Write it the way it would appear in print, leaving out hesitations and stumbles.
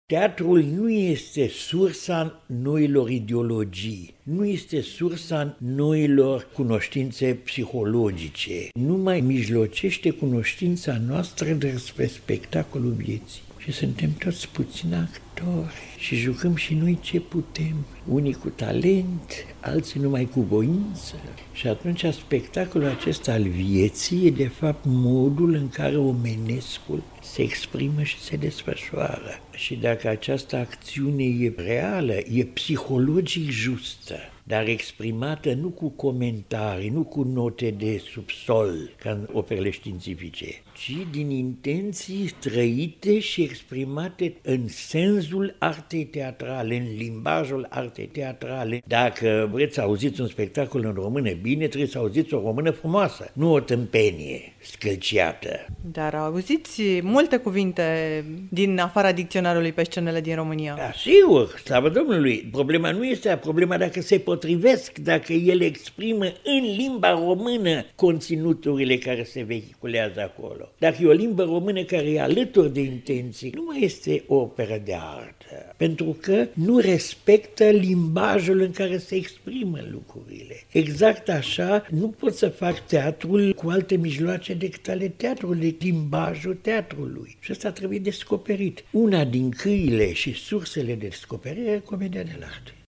Teatrul nu este sursa noilor ideologii, nu este sursa noilor cunoștințe psihologice, nu mai mijlocește cunoștința noastră despre spectacolul vieții. Și suntem toți puțini actori și jucăm și noi ce putem, unii cu talent, alții numai cu voință. Și atunci spectacolul acesta al vieții e de fapt modul în care omenescul se exprimă și se desfășoară. Și dacă această acțiune e reală, e psihologic justă, dar exprimată nu cu comentarii, nu cu note de subsol, ca în operele științifice, ci din intenții trăite și exprimate în sensul artei teatrale, în limbajul artei teatrale. Dacă vreți să auziți un spectacol în română bine, trebuie să auziți o română frumoasă, nu o tâmpenie scălciată. Dar auziți multe cuvinte din afara dicționarului pe scenele din România. Da, sigur, slavă Domnului. Problema nu este problema dacă se potrivesc, dacă ele exprimă în limba română conținuturile care se vehiculează acolo. Dacă e o limbă română care e alături de intenții, nu mai este o operă de artă, pentru că nu respectă limbajul în care se exprimă lucrurile. Exact așa, nu pot să fac teatrul cu alte mijloace decât ale teatrului, limbajul teatrului. Și asta trebuie descoperit. Una din căile și sursele de descoperire e comedia de artă.